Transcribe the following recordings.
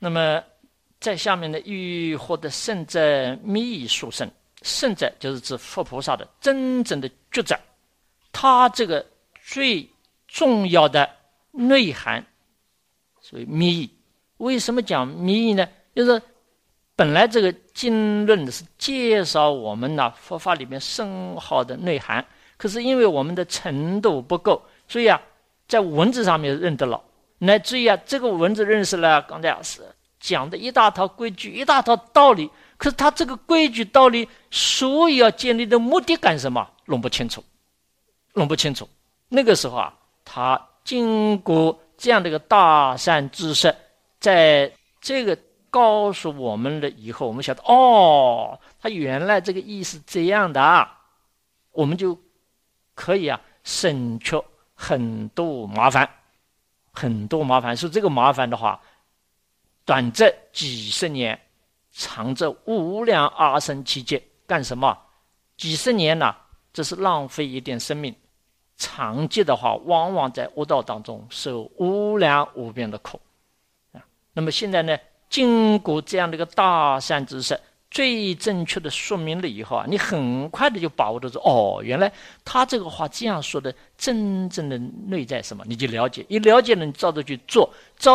那么在下面的欲获得圣者密意殊胜，圣者就是指佛菩萨的真正的觉者，他这个最重要的内涵，所以密意。为什么讲密意呢？就是本来这个经论是介绍我们佛法里面深奥的内涵，可是因为我们的程度不够，所以在文字上面认得了，乃至于这个文字认识了，刚才是讲的一大套规矩，一大套道理，可是他这个规矩道理所以要建立的目的干什么，弄不清楚。那个时候他经过这样的一个大善知识，在这个告诉我们了以后，我们晓得他原来这个意思这样的我们就可以省却很多麻烦。所以这个麻烦的话，短则几十年，长则无量阿僧祇劫。干什么？几十年这是浪费一点生命；长劫的话，往往在恶道当中受无量无边的苦。那么现在呢，经过这样的一个大善知识最正确的说明了以后你很快的就把握得住，原来他这个话这样说的真正的内在什么，你就了解。一了解了，你照着去做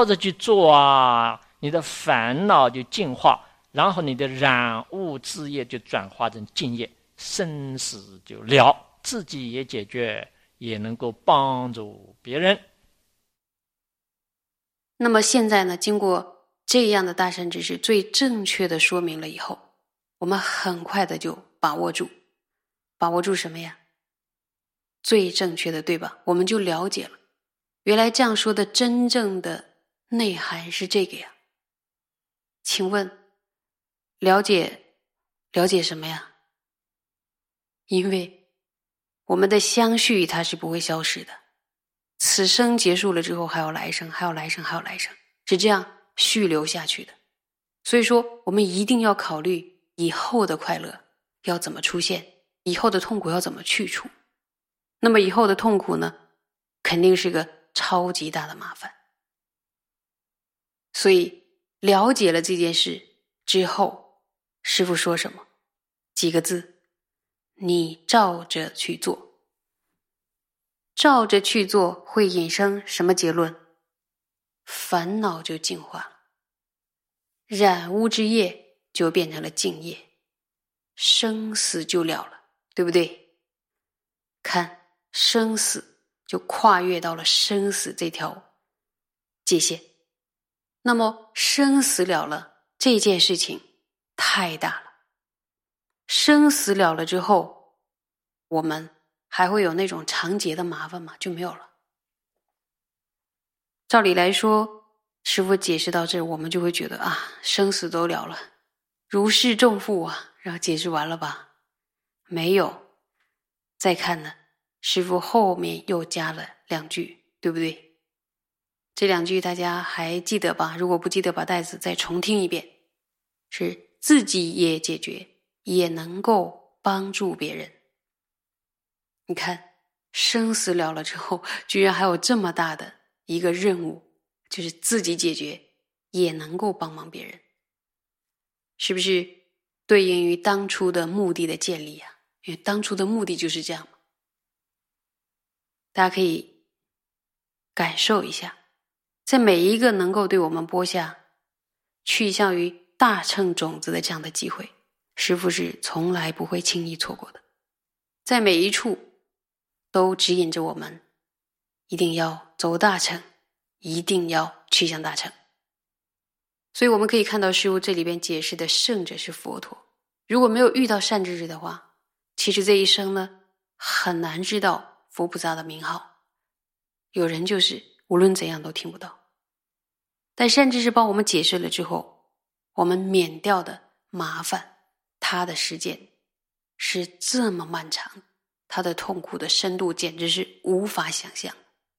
你的烦恼就净化，然后你的染污之业就转化成净业，生死就了，自己也解决，也能够帮助别人。 那么现在呢，经过这样的大善知识最正确的说明了以后，我们很快的就把握住什么呀？最正确的，对吧？我们就了解了，原来这样说的真正的内涵是这个呀。请问了解什么呀？因为我们的相续它是不会消失的，此生结束了之后还有来生，是这样续留下去的。所以说我们一定要考虑以后的快乐要怎么出现，以后的痛苦要怎么去除。那么以后的痛苦呢，肯定是个超级大的麻烦。所以了解了这件事之后，师父说什么？几个字，你照着去做。照着去做会引生什么结论？烦恼就净化了，染污之业就变成了净业，生死就了了，对不对？看，生死就跨越到了生死这条界限。那么生死了了，这件事情太大了。生死了了之后，我们还会有那种长劫的麻烦吗？就没有了。照理来说，师父解释到这儿，我们就会觉得生死都了了，如释重负然后解释完了吧？没有。再看呢，师父后面又加了2句，对不对？这2句大家还记得吧？如果不记得，把带子再重听一遍，是自己也解决，也能够帮助别人。你看，生死了了之后，居然还有这么大的一个任务，就是自己解决，也能够帮忙别人。是不是对应于当初的目的的建立啊？因为当初的目的就是这样嘛。大家可以感受一下，在每一个能够对我们播下去向于大乘种子的这样的机会，师父是从来不会轻易错过的。在每一处都指引着我们，一定要走大乘，一定要去向大乘。所以我们可以看到师父这里边解释的圣者是佛陀。如果没有遇到善知识的话，其实这一生呢，很难知道佛菩萨的名号。有人就是无论怎样都听不到。但善知识帮我们解释了之后，我们免掉的麻烦，它的时间是这么漫长，它的痛苦的深度简直是无法想象。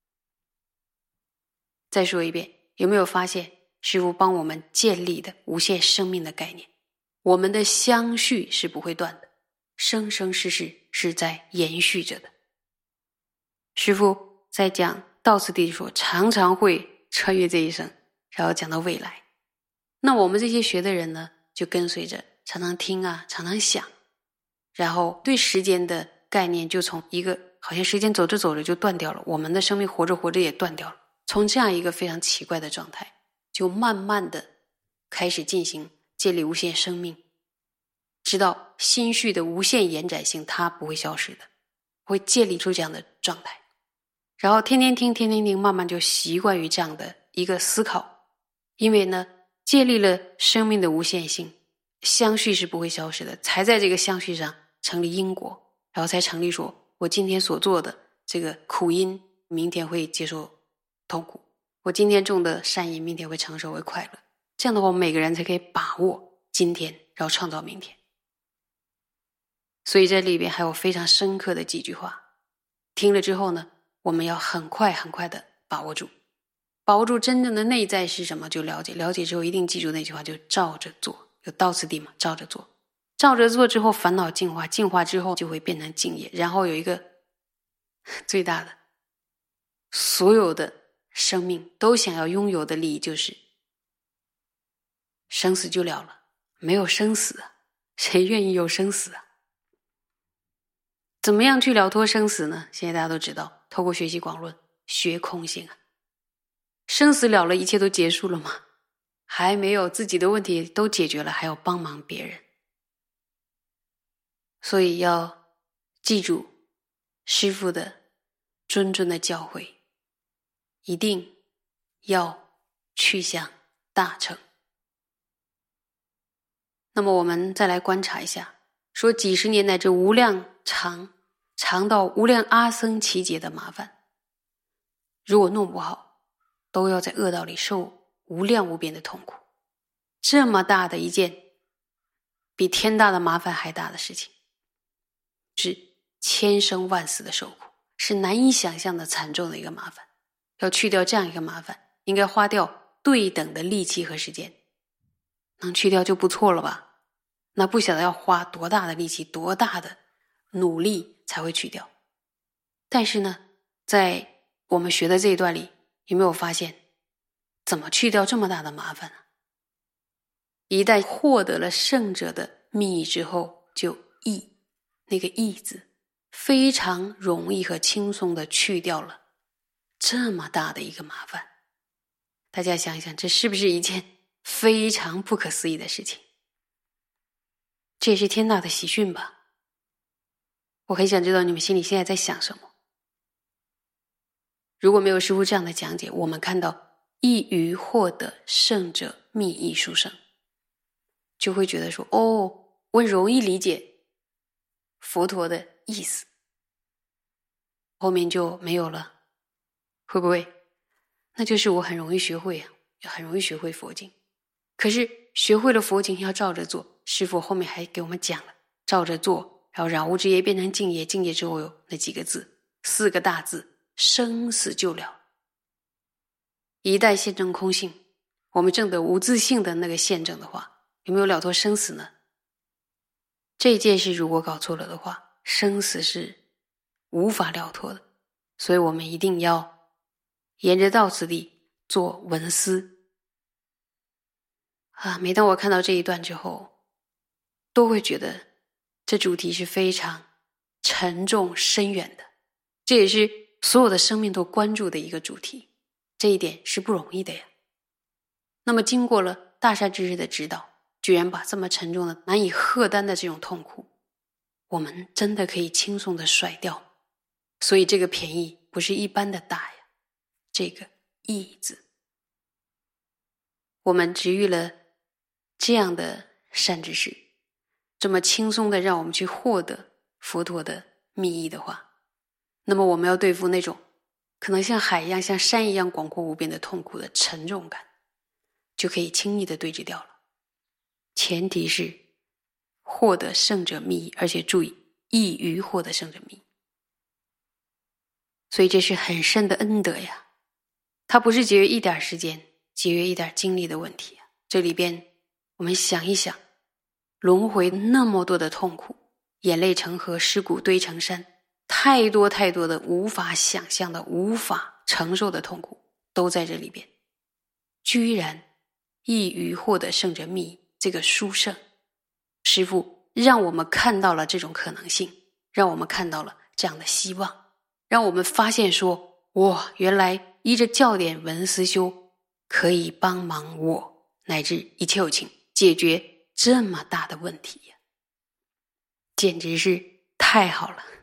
再说一遍，有没有发现师父帮我们建立的无限生命的概念？我们的相续是不会断的，生生世世是在延续着的。师父在讲道次第说，常常会穿越这一生，然后讲到未来。 那我们这些学的人呢，就跟随着常常听啊，常常想，然后对时间的概念就从一个好像时间走着走着就断掉了，我们的生命活着活着也断掉了，从这样一个非常奇怪的状态，就慢慢的开始进行建立无限生命，知道心绪的无限延展性它不会消失的，会建立出这样的状态，然后天天听，慢慢就习惯于这样的一个思考。因为呢建立了生命的无限性，相续是不会消失的，才在这个相续上成立因果，然后才成立说我今天所做的这个苦因明天会接受痛苦，我今天种的善因明天会承受为快乐。这样的话我们每个人才可以把握今天，然后创造明天。所以这里边还有非常深刻的几句话，听了之后呢，我们要很快的把握住，把握住真正的内在是什么，就了解，了解之后一定记住那句话，就照着做，有到此地嘛，照着做，照着做之后烦恼净化，净化之后就会变成净业。然后有一个最大的所有的生命都想要拥有的利益，就是生死就了了。没有生死啊，谁愿意有生死啊？怎么样去了脱生死呢？现在大家都知道，透过学习广论，学空性啊。生死了了，一切都结束了吗？还没有，自己的问题都解决了，还要帮忙别人。所以要记住师父的谆谆的教诲，一定要去向大成。那么我们再来观察一下，说几十年来这无量长到无量阿僧祇劫的麻烦，如果弄不好，都要在恶道里受无量无边的痛苦。这么大的一件比天大的麻烦还大的事情，是千生万死的受苦，是难以想象的惨重的一个麻烦。要去掉这样一个麻烦，应该花掉对等的力气和时间，能去掉就不错了吧？那不晓得要花多大的力气，多大的努力才会去掉。但是呢，在我们学的这一段里，有没有发现怎么去掉这么大的麻烦呢？一旦获得了圣者的密意之后，就意，那个意字非常容易和轻松的去掉了这么大的一个麻烦。大家想一想，这是不是一件非常不可思议的事情？这也是天大的喜讯吧。我很想知道你们心里现在在想什么。如果没有师父这样的讲解，我们看到易于获得圣者密意殊胜，就会觉得说，我容易理解佛陀的意思，后面就没有了，会不会？那就是我很容易学会啊，很容易学会佛经。可是学会了佛经要照着做，师父后面还给我们讲了，照着做，然后染污之业变成净业，净业之后有那几个字，4个大字，生死就了。一旦现证空性，我们证得无自性的那个现证的话，有没有了脱生死呢？这件事如果搞错了的话，生死是无法了脱的。所以我们一定要沿着到此地做闻思啊！每当我看到这一段之后，都会觉得这主题是非常沉重深远的，这也是所有的生命都关注的一个主题，这一点是不容易的呀。那么经过了大善知识的指导，居然把这么沉重的难以荷担的这种痛苦，我们真的可以轻松的甩掉。所以这个便宜不是一般的大呀，这个义字，我们植育了这样的善知识，这么轻松的让我们去获得佛陀的密意的话，那么我们要对付那种可能像海一样像山一样广阔无边的痛苦的沉重感，就可以轻易的对治掉了。前提是获得圣者密意，而且注意易于获得圣者密意。所以这是很深的恩德呀，它不是节约一点时间，节约一点精力的问题。这里边我们想一想，轮回那么多的痛苦，眼泪成河，尸骨堆成山，太多的无法想象的无法承受的痛苦都在这里边，居然易于获得圣者密这个殊胜。师父让我们看到了这种可能性，让我们看到了这样的希望，让我们发现说，哇，原来依着教典闻思修可以帮忙我乃至一切有情解决这么大的问题呀，简直是太好了。